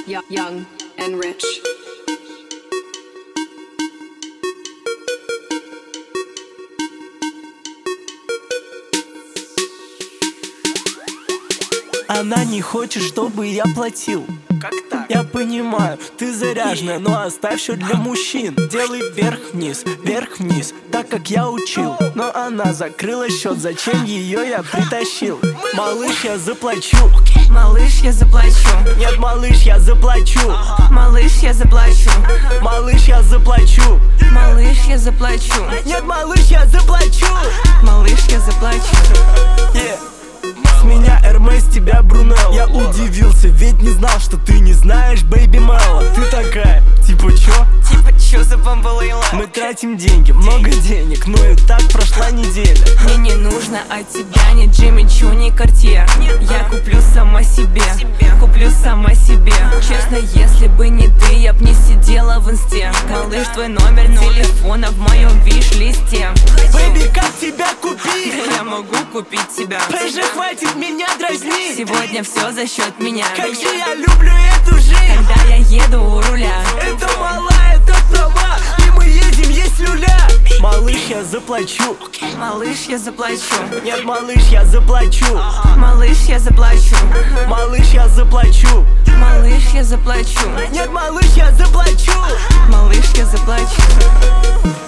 Young and rich. Она не хочет, чтобы я платил. Как так? Я понимаю, ты заряженная, но оставь все для мужчин. Делай вверх-вниз, так как я учил. Но она закрыла счет, зачем ее я притащил? Малыш, я заплачу. Малыш, я заплачу. Нет, малыш, я заплачу. Малыш, я заплачу. Малыш, я заплачу. Малыш, я заплачу. Нет, малыш, я заплачу. Малыш, я заплачу. С меня Эрме, с тебя Брунелла. Я удивился, ведь не знал, что ты не знаешь Бэйби Мелла. Ты такая, типа чё? Типа чё за бомбалейла? Мы тратим деньги, много денег, но и так прошла неделя. Мне не нужно от тебя ни Джимми Чу, ни Картье. Я куплю сама себе, куплю сама себе. Честно, если бы не ты, я б не сидела в инсте. Малыш, твой номер телефона в моем виш-листе. Бэйби, как тебя купить? Я могу купить тебя. Уже хватит меня дразнить. Сегодня все за счет меня. Как же я люблю эту жизнь. Когда я еду у руля. Это малая, это права, и мы едем есть люля. Малыш, я заплачу. Малыш, я заплачу. Нет, малыш, я заплачу. Малыш, я заплачу. Малыш, я заплачу. Малыш, я заплачу. Нет, малыш, я заплачу. Малыш, я заплачу.